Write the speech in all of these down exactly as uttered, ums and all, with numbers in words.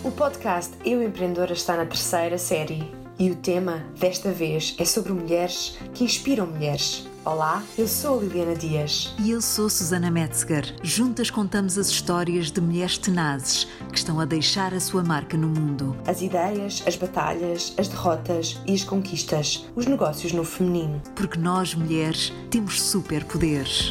O podcast Eu Empreendedora está na terceira série e o tema desta vez é sobre mulheres que inspiram mulheres. Olá, eu sou a Liliana Dias. E eu sou Susana Metzger. Juntas contamos as histórias de mulheres tenazes que estão a deixar a sua marca no mundo. As ideias, as batalhas, as derrotas e as conquistas, os negócios no feminino. Porque nós, mulheres, temos superpoderes.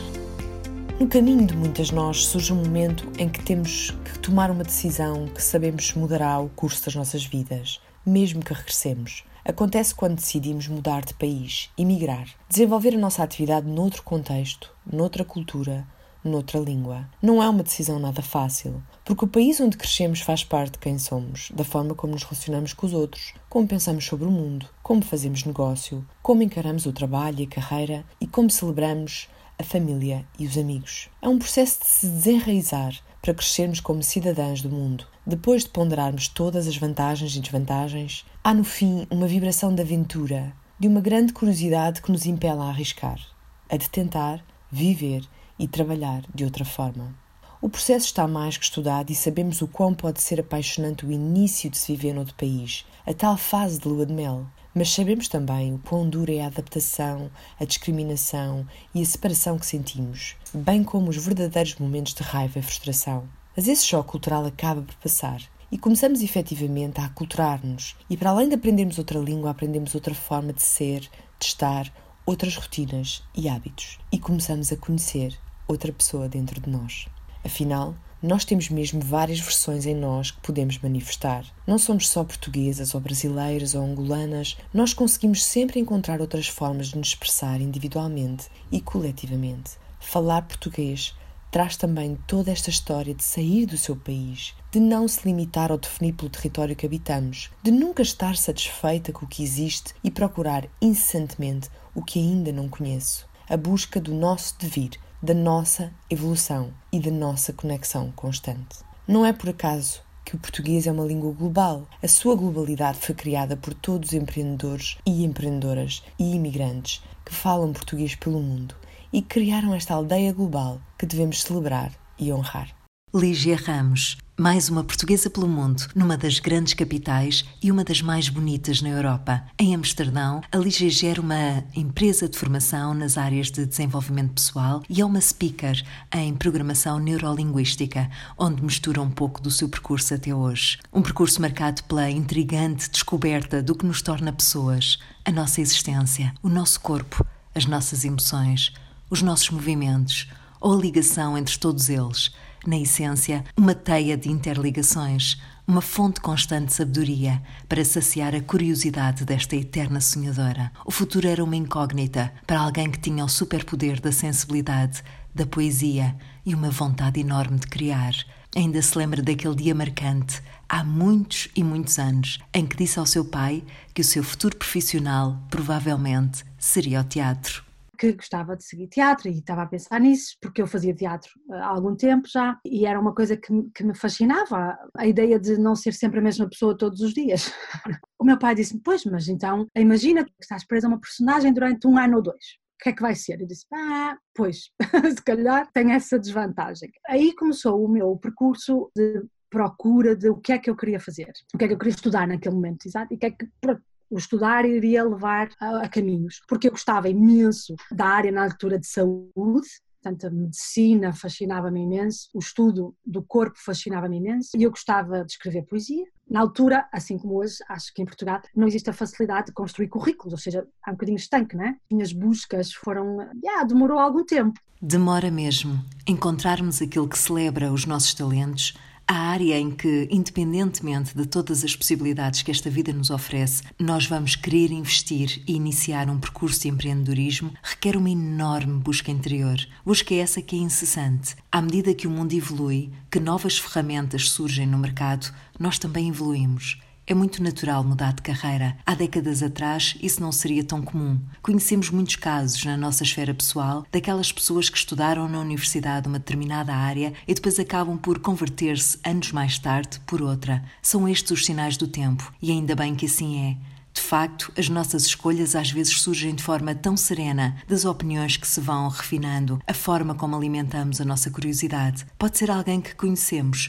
No caminho de muitas nós surge um momento em que temos que tomar uma decisão que sabemos mudará o curso das nossas vidas, mesmo que regressemos. Acontece quando decidimos mudar de país, emigrar, desenvolver a nossa atividade noutro contexto, noutra cultura, noutra língua. Não é uma decisão nada fácil, porque o país onde crescemos faz parte de quem somos, da forma como nos relacionamos com os outros, como pensamos sobre o mundo, como fazemos negócio, como encaramos o trabalho e a carreira e como celebramos a família e os amigos. É um processo de se desenraizar para crescermos como cidadãs do mundo. Depois de ponderarmos todas as vantagens e desvantagens, há no fim uma vibração de aventura, de uma grande curiosidade que nos impele a arriscar, a de tentar, viver e trabalhar de outra forma. O processo está mais que estudado e sabemos o quão pode ser apaixonante o início de se viver noutro país, a tal fase de lua de mel. Mas sabemos também o quão dura é a adaptação, a discriminação e a separação que sentimos, bem como os verdadeiros momentos de raiva e frustração. Mas esse choque cultural acaba por passar e começamos efetivamente a aculturar-nos e, para além de aprendermos outra língua, aprendemos outra forma de ser, de estar, outras rotinas e hábitos. E começamos a conhecer outra pessoa dentro de nós. Afinal, nós temos mesmo várias versões em nós que podemos manifestar. Não somos só portuguesas ou brasileiras ou angolanas, nós conseguimos sempre encontrar outras formas de nos expressar individualmente e coletivamente. Falar português traz também toda esta história de sair do seu país, de não se limitar ou definir pelo território que habitamos, de nunca estar satisfeita com o que existe e procurar incessantemente o que ainda não conheço. A busca do nosso devir, da nossa evolução e da nossa conexão constante. Não é por acaso que o português é uma língua global. A sua globalidade foi criada por todos os empreendedores e empreendedoras e imigrantes que falam português pelo mundo e criaram esta aldeia global que devemos celebrar e honrar. Lígia Ramos, mais uma portuguesa pelo mundo, numa das grandes capitais e uma das mais bonitas na Europa. Em Amsterdão, a Lígia gera uma empresa de formação nas áreas de desenvolvimento pessoal e é uma speaker em programação neurolinguística, onde mistura um pouco do seu percurso até hoje. Um percurso marcado pela intrigante descoberta do que nos torna pessoas, a nossa existência, o nosso corpo, as nossas emoções, os nossos movimentos ou a ligação entre todos eles. Na essência, uma teia de interligações, uma fonte constante de sabedoria para saciar a curiosidade desta eterna sonhadora. O futuro era uma incógnita para alguém que tinha o superpoder da sensibilidade, da poesia e uma vontade enorme de criar. Ainda se lembra daquele dia marcante, há muitos e muitos anos, em que disse ao seu pai que o seu futuro profissional provavelmente seria o teatro. Que gostava de seguir teatro e estava a pensar nisso, porque eu fazia teatro há algum tempo já e era uma coisa que, que me fascinava, a ideia de não ser sempre a mesma pessoa todos os dias. O meu pai disse-me, pois, mas então imagina que estás presa a uma personagem durante um ano ou dois. O que é que vai ser? Eu disse, ah, pois, se calhar tem essa desvantagem. Aí começou o meu percurso de procura de o que é que eu queria fazer, o que é que eu queria estudar naquele momento, exato, e o que é que... o estudar iria levar a, a caminhos, porque eu gostava imenso da área na altura de saúde, portanto a medicina fascinava-me imenso, o estudo do corpo fascinava-me imenso e eu gostava de escrever poesia. Na altura, assim como hoje, acho que em Portugal não existe a facilidade de construir currículos, ou seja, há um bocadinho estanque, não é? Minhas buscas foram, já, demorou algum tempo. Demora mesmo. Encontrarmos aquilo que celebra os nossos talentos, a área em que, independentemente de todas as possibilidades que esta vida nos oferece, nós vamos querer investir e iniciar um percurso de empreendedorismo, requer uma enorme busca interior. Busca essa que é incessante. À medida que o mundo evolui, que novas ferramentas surgem no mercado, nós também evoluímos. É muito natural mudar de carreira. Há décadas atrás, isso não seria tão comum. Conhecemos muitos casos na nossa esfera pessoal daquelas pessoas que estudaram na universidade uma determinada área e depois acabam por converter-se anos mais tarde por outra. São estes os sinais do tempo, e ainda bem que assim é. De facto, as nossas escolhas às vezes surgem de forma tão serena, das opiniões que se vão refinando, a forma como alimentamos a nossa curiosidade. Pode ser alguém que conhecemos,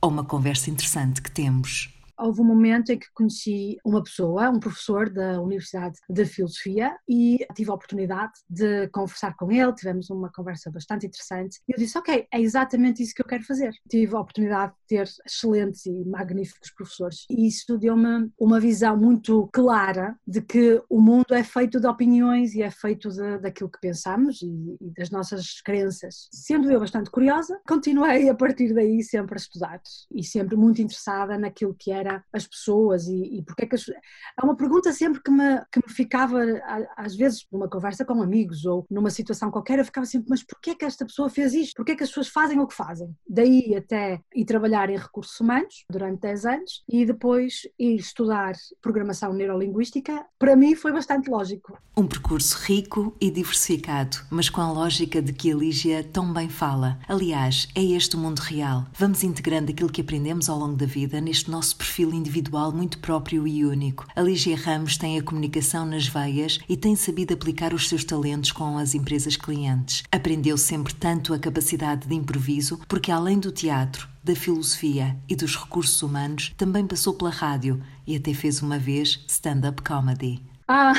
ou uma conversa interessante que temos. Houve um momento em que conheci uma pessoa, um professor da Universidade de Filosofia, e tive a oportunidade de conversar com ele, tivemos uma conversa bastante interessante, e eu disse, ok, é exatamente isso que eu quero fazer. Tive a oportunidade de ter excelentes e magníficos professores, e isso deu-me uma visão muito clara de que o mundo é feito de opiniões e é feito de, daquilo que pensamos e, e das nossas crenças. Sendo eu bastante curiosa, continuei a partir daí sempre a estudar, e sempre muito interessada naquilo que era as pessoas e, e porque é que as... Há uma pergunta sempre que me, que me ficava, às vezes numa conversa com amigos ou numa situação qualquer, eu ficava sempre, mas porquê é que esta pessoa fez isto? Porquê é que as pessoas fazem o que fazem? Daí até ir trabalhar em recursos humanos durante dez anos e depois ir estudar programação neurolinguística, para mim foi bastante lógico. Um percurso rico e diversificado, mas com a lógica de que a Lígia tão bem fala. Aliás, é este o mundo real. Vamos integrando aquilo que aprendemos ao longo da vida neste nosso perfil individual muito próprio e único. A Lígia Ramos tem a comunicação nas veias e tem sabido aplicar os seus talentos com as empresas clientes. Aprendeu sempre tanto a capacidade de improviso, porque além do teatro, da filosofia e dos recursos humanos, também passou pela rádio e até fez uma vez stand-up comedy. Ah,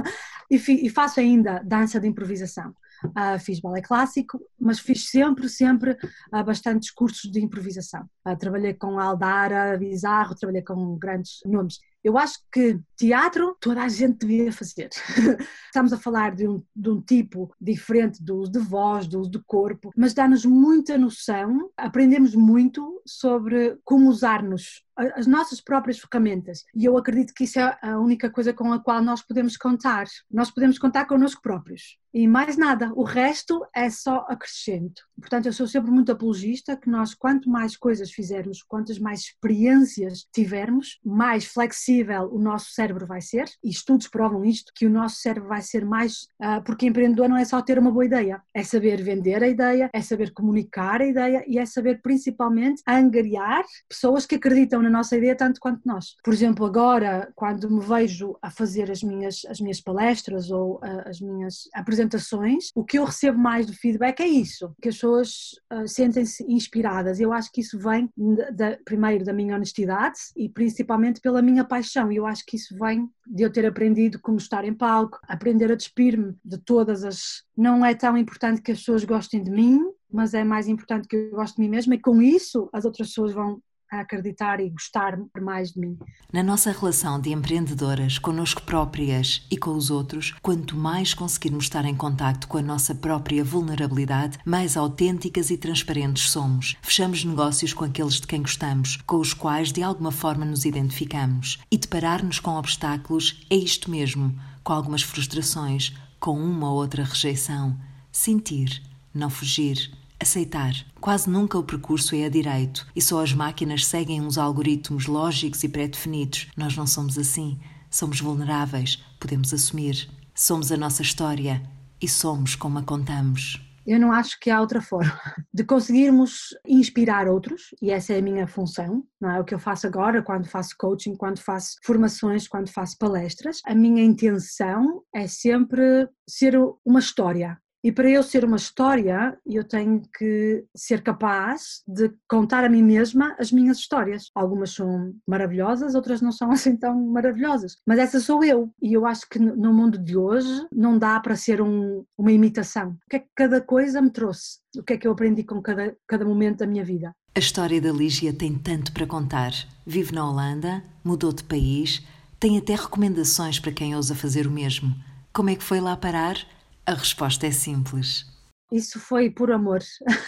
e faço ainda dança de improvisação. Uh, fiz balé clássico, mas fiz sempre, sempre uh, bastantes cursos de improvisação. Uh, trabalhei com Aldara, Bizarro, trabalhei com grandes nomes. Eu acho que teatro toda a gente devia fazer. Estamos a falar de um, de um tipo diferente do uso de voz, do uso do corpo, mas dá-nos muita noção, aprendemos muito sobre como usar-nos, as nossas próprias ferramentas. E eu acredito que isso é a única coisa com a qual nós podemos contar. Nós podemos contar connosco próprios. E mais nada, o resto é só acrescento. Portanto, eu sou sempre muito apologista que nós, quanto mais coisas fizermos, quantas mais experiências tivermos, mais flexível o nosso cérebro vai ser, e estudos provam isto, que o nosso cérebro vai ser mais, uh, porque empreendedor não é só ter uma boa ideia, é saber vender a ideia, é saber comunicar a ideia e é saber principalmente angariar pessoas que acreditam na nossa ideia tanto quanto nós. Por exemplo, agora, quando me vejo a fazer as minhas, as minhas palestras ou uh, as minhas apresentações, o que eu recebo mais do feedback é isso, que as pessoas uh, sentem-se inspiradas. Eu acho que isso vem, de, de, primeiro, da minha honestidade e principalmente pela minha paixão. E eu acho que isso vem de eu ter aprendido como estar em palco, aprender a despir-me de todas as... Não é tão importante que as pessoas gostem de mim, mas é mais importante que eu goste de mim mesma, e com isso as outras pessoas vão a acreditar e gostar mais de mim. Na nossa relação de empreendedoras connosco próprias e com os outros, quanto mais conseguirmos estar em contacto com a nossa própria vulnerabilidade, mais autênticas e transparentes somos. Fechamos negócios com aqueles de quem gostamos, com os quais de alguma forma nos identificamos. E deparar-nos com obstáculos é isto mesmo, com algumas frustrações, com uma ou outra rejeição. Sentir, não fugir. Aceitar. Quase nunca o percurso é a direito e só as máquinas seguem uns algoritmos lógicos e pré-definidos. Nós não somos assim. Somos vulneráveis, podemos assumir. Somos a nossa história e somos como a contamos. Eu não acho que há outra forma de conseguirmos inspirar outros, e essa é a minha função, não é? O que eu faço agora, quando faço coaching, quando faço formações, quando faço palestras. A minha intenção é sempre ser uma história. E para eu ser uma história, eu tenho que ser capaz de contar a mim mesma as minhas histórias. Algumas são maravilhosas, outras não são assim tão maravilhosas. Mas essa sou eu. E eu acho que no mundo de hoje não dá para ser um, uma imitação. O que é que cada coisa me trouxe? O que é que eu aprendi com cada, cada momento da minha vida? A história da Lígia tem tanto para contar. Vive na Holanda, mudou de país, tem até recomendações para quem ousa fazer o mesmo. Como é que foi lá parar? A resposta é simples. Isso foi por amor.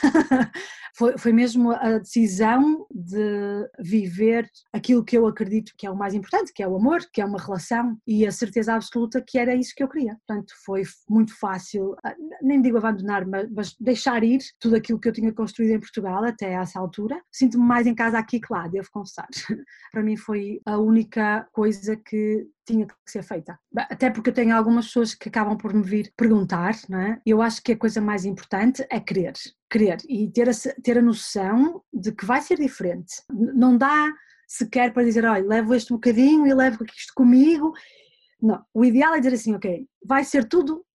foi, foi mesmo a decisão de viver aquilo que eu acredito que é o mais importante, que é o amor, que é uma relação, e a certeza absoluta que era isso que eu queria. Portanto, foi muito fácil, nem digo abandonar, mas, mas deixar ir tudo aquilo que eu tinha construído em Portugal até essa altura. Sinto-me mais em casa aqui que lá, devo confessar. Para mim foi a única coisa que tinha que ser feita. Até porque eu tenho algumas pessoas que acabam por me vir perguntar, não é? Eu acho que a coisa mais importante é querer. Querer e ter a, ter a noção de que vai ser diferente. Não dá sequer para dizer, olha, levo este bocadinho e levo isto comigo. Não, o ideal é dizer assim, ok, vai ser tudo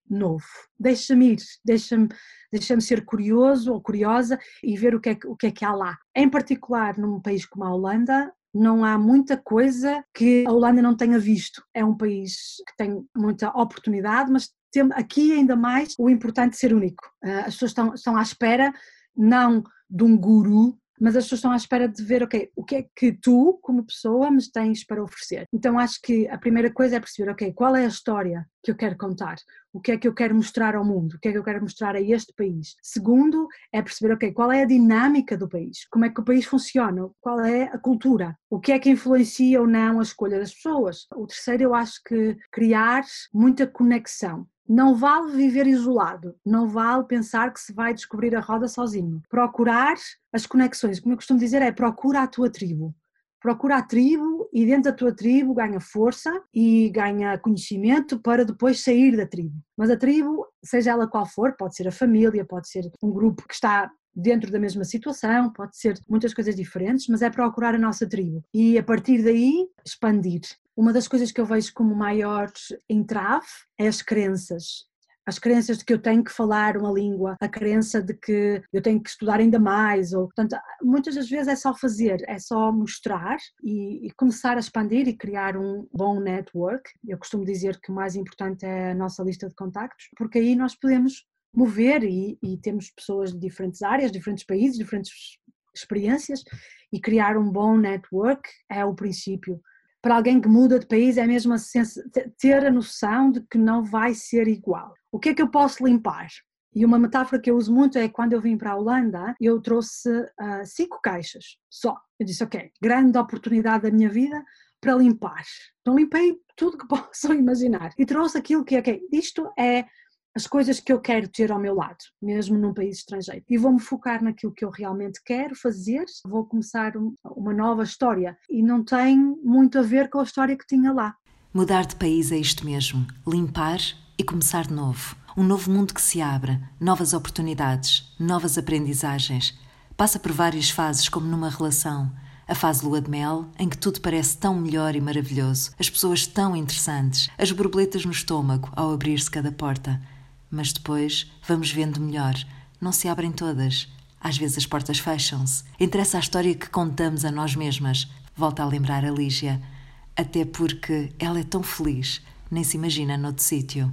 novo. Deixa-me ir, deixa-me, deixa-me ser curioso ou curiosa e ver o que, é, o que é que há lá. Em particular, num país como a Holanda, não há muita coisa que a Holanda não tenha visto. É um país que tem muita oportunidade, mas tem aqui ainda mais o importante de ser único. As pessoas estão, estão à espera, não de um guru, mas as pessoas estão à espera de ver, ok, o que é que tu, como pessoa, me tens para oferecer. Então acho que a primeira coisa é perceber, ok, qual é a história que eu quero contar? O que é que eu quero mostrar ao mundo? O que é que eu quero mostrar a este país? Segundo, é perceber, ok, qual é a dinâmica do país? Como é que o país funciona? Qual é a cultura? O que é que influencia ou não a escolha das pessoas? O terceiro, eu acho que criar muita conexão. Não vale viver isolado, não vale pensar que se vai descobrir a roda sozinho. Procurar as conexões, como eu costumo dizer, é procura a tua tribo. Procura a tribo e dentro da tua tribo ganha força e ganha conhecimento para depois sair da tribo. Mas a tribo, seja ela qual for, pode ser a família, pode ser um grupo que está dentro da mesma situação, pode ser muitas coisas diferentes, mas é procurar a nossa tribo e a partir daí expandir. Uma das coisas que eu vejo como maior entrave é as crenças. As crenças de que eu tenho que falar uma língua, a crença de que eu tenho que estudar ainda mais, ou, portanto, muitas das vezes é só fazer, é só mostrar e, e começar a expandir e criar um bom network. Eu costumo dizer que o mais importante é a nossa lista de contactos, porque aí nós podemos mover e, e temos pessoas de diferentes áreas, diferentes países, diferentes experiências e criar um bom network é o princípio. Para alguém que muda de país é mesmo a sens- ter a noção de que não vai ser igual. O que é que eu posso limpar? E uma metáfora que eu uso muito é quando eu vim para a Holanda, eu trouxe uh, cinco caixas só. Eu disse, ok, grande oportunidade da minha vida para limpar. Então limpei tudo que possam imaginar e trouxe aquilo que, ok, isto é as coisas que eu quero ter ao meu lado, mesmo num país estrangeiro. E vou-me focar naquilo que eu realmente quero fazer, vou começar uma nova história e não tem muito a ver com a história que tinha lá. Mudar de país é isto mesmo, limpar e começar de novo. Um novo mundo que se abre, novas oportunidades, novas aprendizagens. Passa por várias fases, como numa relação. A fase lua de mel, em que tudo parece tão melhor e maravilhoso, as pessoas tão interessantes, as borboletas no estômago ao abrir-se cada porta. Mas depois vamos vendo melhor. Não se abrem todas. Às vezes as portas fecham-se. Interessa a história que contamos a nós mesmas. Volta a lembrar a Lígia. Até porque ela é tão feliz. Nem se imagina noutro sítio.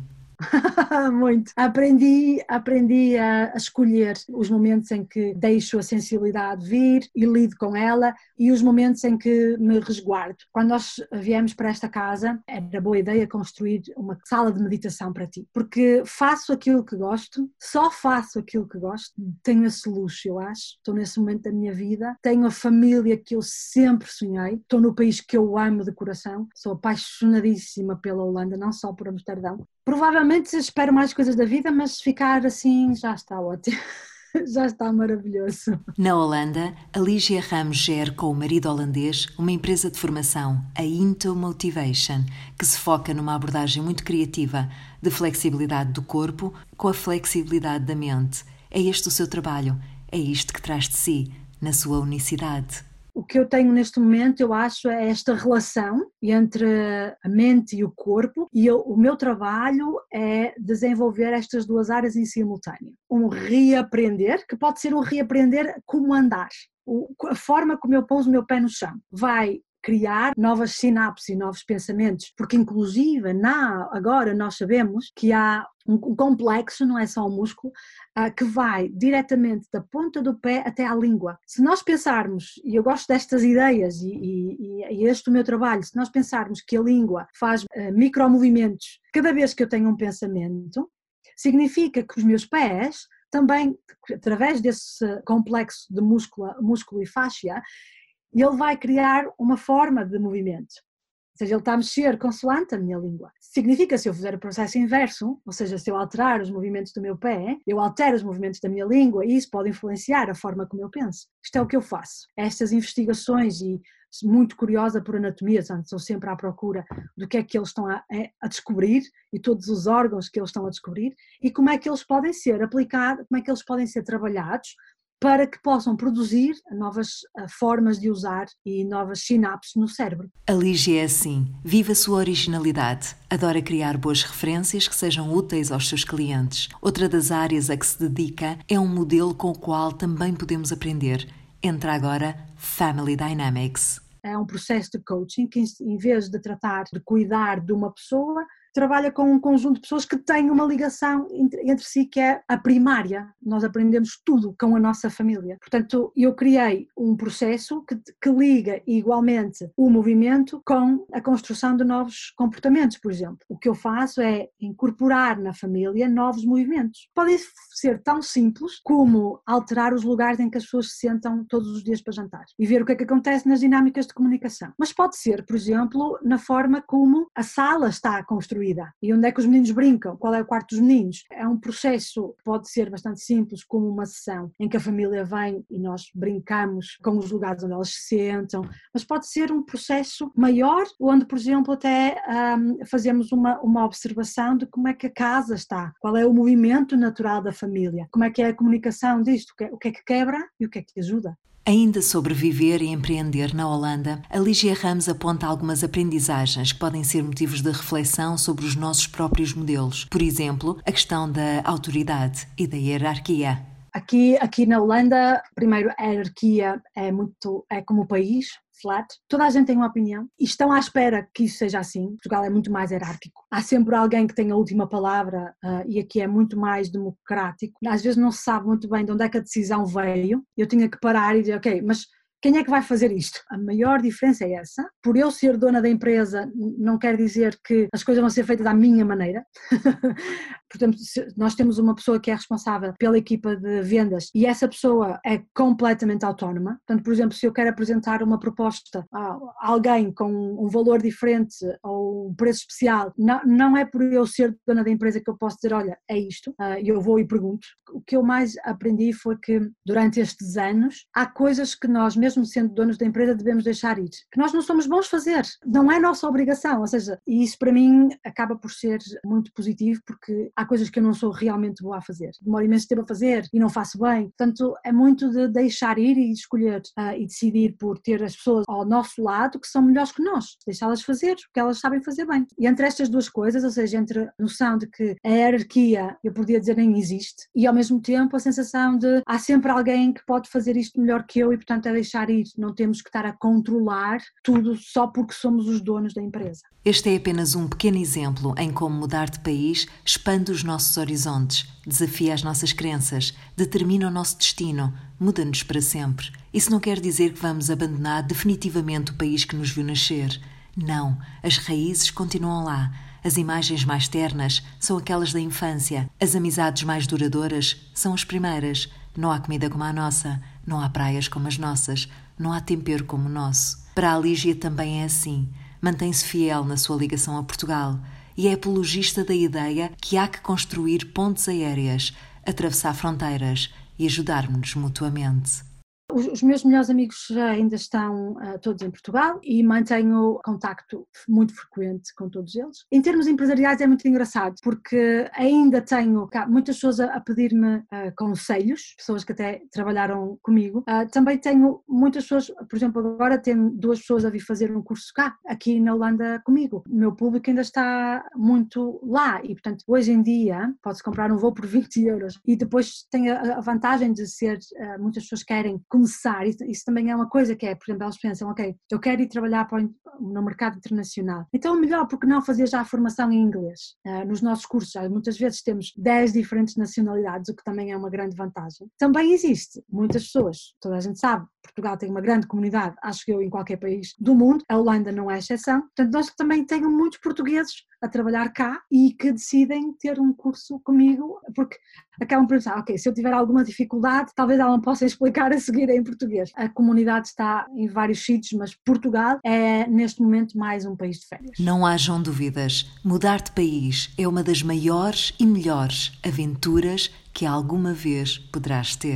Muito. Aprendi, aprendi a, a escolher os momentos em que deixo a sensibilidade vir e lido com ela e os momentos em que me resguardo. Quando nós viemos para esta casa, era boa ideia construir uma sala de meditação para ti, porque faço aquilo que gosto, só faço aquilo que gosto, tenho esse luxo, eu acho, estou nesse momento da minha vida, tenho a família que eu sempre sonhei, estou no país que eu amo de coração, sou apaixonadíssima pela Holanda, não só por Amsterdão. Provavelmente espero mais coisas da vida, mas ficar assim já está ótimo, já está maravilhoso. Na Holanda, a Lígia Ramos gera com o marido holandês uma empresa de formação, a Into Motivation, que se foca numa abordagem muito criativa de flexibilidade do corpo com a flexibilidade da mente. É este o seu trabalho, é isto que traz de si, na sua unicidade. O que eu tenho neste momento, eu acho, é esta relação entre a mente e o corpo e eu, o meu trabalho é desenvolver estas duas áreas em simultâneo. Um reaprender, que pode ser um reaprender como andar, o, a forma como eu pouso o meu pé no chão. Vai criar novas sinapses e novos pensamentos, porque inclusive na, agora nós sabemos que há um, um complexo, não é só um músculo, uh, que vai diretamente da ponta do pé até à língua. Se nós pensarmos, e eu gosto destas ideias e, e, e este é o meu trabalho, se nós pensarmos que a língua faz uh, micromovimentos cada vez que eu tenho um pensamento, significa que os meus pés também, através desse complexo de músculo, músculo e fáscia, e ele vai criar uma forma de movimento. Ou seja, ele está a mexer consoante a minha língua. Significa, se eu fizer o processo inverso, ou seja, se eu alterar os movimentos do meu pé, eu altero os movimentos da minha língua e isso pode influenciar a forma como eu penso. Isto é o que eu faço. Estas investigações e muito curiosa por anatomia, portanto, estou sempre à procura do que é que eles estão a, a descobrir e todos os órgãos que eles estão a descobrir e como é que eles podem ser aplicados, como é que eles podem ser trabalhados para que possam produzir novas formas de usar e novas sinapses no cérebro. A Lígia é assim, vive a sua originalidade, adora criar boas referências que sejam úteis aos seus clientes. Outra das áreas a que se dedica é um modelo com o qual também podemos aprender. Entra agora Family Dynamics. É um processo de coaching que, em vez de tratar de cuidar de uma pessoa, trabalha com um conjunto de pessoas que têm uma ligação entre, entre si que é a primária. Nós aprendemos tudo com a nossa família. Portanto, eu criei um processo que, que liga igualmente o movimento com a construção de novos comportamentos, por exemplo. O que eu faço é incorporar na família novos movimentos. Podem ser tão simples como alterar os lugares em que as pessoas se sentam todos os dias para jantar e ver o que é que acontece nas dinâmicas de comunicação. Mas pode ser, por exemplo, na forma como a sala está construída. E onde é que os meninos brincam? Qual é o quarto dos meninos? É um processo que pode ser bastante simples, como uma sessão em que a família vem e nós brincamos com os lugares onde elas se sentam, mas pode ser um processo maior, onde, por exemplo, até um, fazemos uma, uma observação de como é que a casa está, qual é o movimento natural da família, como é que é a comunicação disto, o que é, o que, é que quebra e o que é que ajuda. Ainda sobre viver e empreender na Holanda, a Lígia Ramos aponta algumas aprendizagens que podem ser motivos de reflexão sobre os nossos próprios modelos. Por exemplo, a questão da autoridade e da hierarquia. Aqui, aqui na Holanda, primeiro, a hierarquia é muito, é como o país, flat, toda a gente tem uma opinião e estão à espera que isso seja assim. Portugal é muito mais hierárquico. Há sempre alguém que tem a última palavra uh, e aqui é muito mais democrático. Às vezes não se sabe muito bem de onde é que a decisão veio. Eu tinha que parar e dizer, ok, mas quem é que vai fazer isto? A maior diferença é essa. Por eu ser dona da empresa, não quer dizer que as coisas vão ser feitas da minha maneira. Portanto, nós temos uma pessoa que é responsável pela equipa de vendas e essa pessoa é completamente autónoma. Portanto, por exemplo, se eu quero apresentar uma proposta a alguém com um valor diferente ou um preço especial, não, não é por eu ser dona da empresa que eu posso dizer, olha, é isto, e eu vou e pergunto. O que eu mais aprendi foi que durante estes anos há coisas que nós, mesmo mesmo sendo donos da empresa, devemos deixar ir, que nós não somos bons fazer, não é nossa obrigação, ou seja, e isso para mim acaba por ser muito positivo, porque há coisas que eu não sou realmente boa a fazer, demoro imenso tempo a fazer e não faço bem, portanto é muito de deixar ir e escolher uh, e decidir por ter as pessoas ao nosso lado que são melhores que nós, deixá-las fazer o que elas sabem fazer bem. E entre estas duas coisas, ou seja, entre a noção de que a hierarquia, eu podia dizer, nem existe, e ao mesmo tempo a sensação de há sempre alguém que pode fazer isto melhor que eu e portanto é deixar ir, não temos que estar a controlar tudo só porque somos os donos da empresa. Este é apenas um pequeno exemplo em como mudar de país expande os nossos horizontes, desafia as nossas crenças, determina o nosso destino, muda-nos para sempre. Isso não quer dizer que vamos abandonar definitivamente o país que nos viu nascer. Não, as raízes continuam lá. As imagens mais ternas são aquelas da infância. As amizades mais duradouras são as primeiras. Não há comida como a nossa, não há praias como as nossas, não há tempero como o nosso. Para a Lígia também é assim. Mantém-se fiel na sua ligação a Portugal e é apologista da ideia que há que construir pontes aéreas, atravessar fronteiras e ajudar-nos mutuamente. Os meus melhores amigos ainda estão uh, todos em Portugal e mantenho contacto muito frequente com todos eles. Em termos empresariais é muito engraçado porque ainda tenho cá, muitas pessoas a, a pedir-me uh, conselhos, pessoas que até trabalharam comigo. Uh, também tenho muitas pessoas, por exemplo, agora tenho duas pessoas a vir fazer um curso cá, aqui na Holanda comigo. O meu público ainda está muito lá e, portanto, hoje em dia pode-se comprar um voo por vinte euros e depois tem a, a vantagem de ser, uh, muitas pessoas querem começar, isso, isso também é uma coisa que é, por exemplo, elas pensam, ok, eu quero ir trabalhar para o, no mercado internacional, então melhor porque não fazer já a formação em inglês, uh, nos nossos cursos, já, muitas vezes temos dez diferentes nacionalidades, o que também é uma grande vantagem. Também existe, muitas pessoas, toda a gente sabe, Portugal tem uma grande comunidade, acho que eu em qualquer país do mundo, a Holanda não é exceção, portanto nós também temos muitos portugueses a trabalhar cá e que decidem ter um curso comigo, porque acabam por pensar, ok, se eu tiver alguma dificuldade, talvez ela não possa explicar a seguir em português. A comunidade está em vários sítios, mas Portugal é neste momento mais um país de férias. Não hajam dúvidas, mudar de país é uma das maiores e melhores aventuras que alguma vez poderás ter.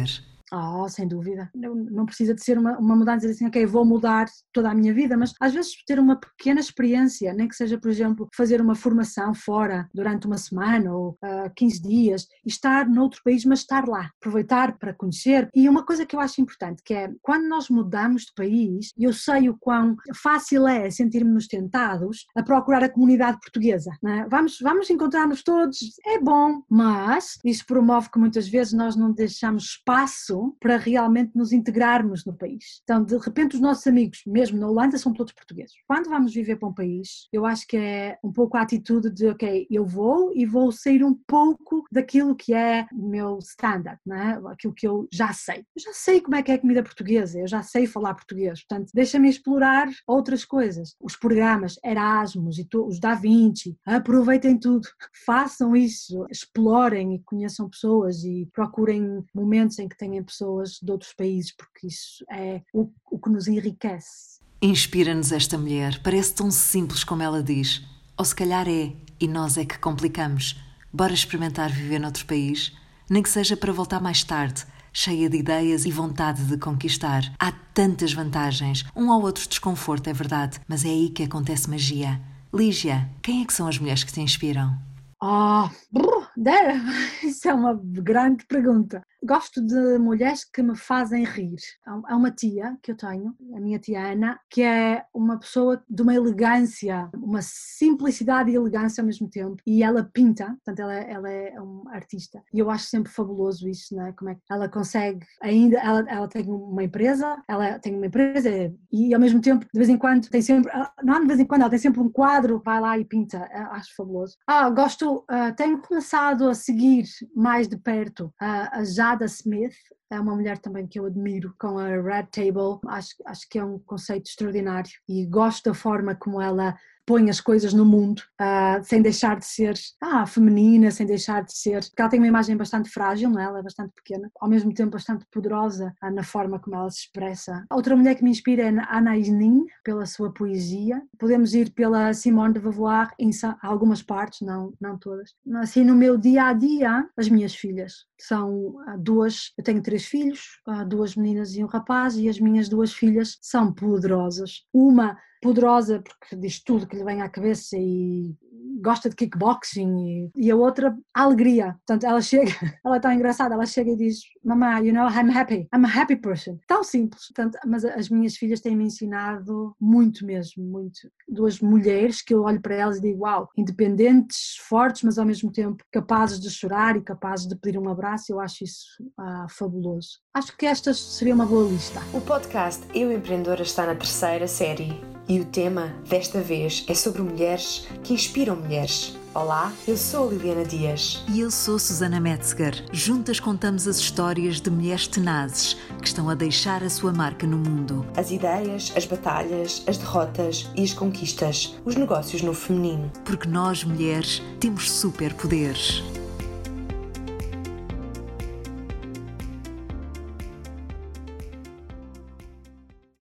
Oh, sem dúvida. Não, não precisa de ser uma, uma mudança assim, ok, vou mudar toda a minha vida, mas às vezes ter uma pequena experiência, nem que seja, por exemplo, fazer uma formação fora durante uma semana ou uh, quinze dias e estar noutro país, mas estar lá, aproveitar para conhecer. E uma coisa que eu acho importante, que é quando nós mudamos de país, eu sei o quão fácil é sentirmos tentados a procurar a comunidade portuguesa, não é? Vamos, vamos encontrar-nos todos, é bom, mas isso promove que muitas vezes nós não deixamos espaço para realmente nos integrarmos no país. Então, de repente, os nossos amigos, mesmo na Holanda, são todos portugueses. Quando vamos viver para um país, eu acho que é um pouco a atitude de, ok, eu vou e vou sair um pouco daquilo que é o meu standard, não é? Aquilo que eu já sei. Eu já sei como é que é a comida portuguesa, eu já sei falar português, portanto, deixa-me explorar outras coisas. Os programas Erasmus e to, os Da Vinci, aproveitem tudo, façam isso, explorem e conheçam pessoas e procurem momentos em que tenham pessoas de outros países, porque isso é o, o que nos enriquece. Inspira-nos esta mulher, parece tão simples como ela diz, ou se calhar é, e nós é que complicamos. Bora experimentar viver noutro país, nem que seja para voltar mais tarde, cheia de ideias e vontade de conquistar. Há tantas vantagens, um ou outro desconforto, é verdade, mas é aí que acontece magia. Lígia, quem é que são as mulheres que te inspiram? Ah, oh, isso é uma grande pergunta. Gosto de mulheres que me fazem rir. Há uma tia que eu tenho, a minha tia Ana, que é uma pessoa de uma elegância, uma simplicidade e elegância ao mesmo tempo. E ela pinta, portanto ela, ela é uma artista. E eu acho sempre fabuloso isso, não é? Como é que ela consegue ainda, ela, ela tem uma empresa, ela tem uma empresa e ao mesmo tempo, de vez em quando, tem sempre, não de vez em quando, ela tem sempre um quadro, vai lá e pinta. Eu acho fabuloso. Ah, gosto, uh, tenho começado a seguir mais de perto uh, a Jada Smith, é uma mulher também que eu admiro, com a Red Table, acho, acho que é um conceito extraordinário e gosto da forma como ela põe as coisas no mundo, uh, sem deixar de ser ah, feminina, sem deixar de ser, porque ela tem uma imagem bastante frágil, não é? Ela é bastante pequena, ao mesmo tempo bastante poderosa uh, na forma como ela se expressa. Outra mulher que me inspira é a Anais Nin, pela sua poesia. Podemos ir pela Simone de Beauvoir em algumas partes, não, não todas. Assim, no meu dia a dia, as minhas filhas são uh, duas, eu tenho três filhos, uh, duas meninas e um rapaz, e as minhas duas filhas são poderosas. Uma poderosa porque diz tudo que lhe vem à cabeça e gosta de kickboxing, e, e a outra, a alegria. Portanto, ela chega, ela é tão engraçada, ela chega e diz, mamãe, you know, I'm happy, I'm a happy person. Tão simples. Portanto, mas as minhas filhas têm-me ensinado muito mesmo, muito. Duas mulheres que eu olho para elas e digo, uau, independentes, fortes, mas ao mesmo tempo capazes de chorar e capazes de pedir um abraço. Eu acho isso ah, fabuloso. Acho que esta seria uma boa lista. O podcast Eu Empreendedora está na terceira série e o tema desta vez é sobre mulheres que inspiram mulheres. Olá, eu sou a Liliana Dias. E eu sou Susana Metzger. Juntas contamos as histórias de mulheres tenazes que estão a deixar a sua marca no mundo. As ideias, as batalhas, as derrotas e as conquistas, os negócios no feminino. Porque nós, mulheres, temos superpoderes.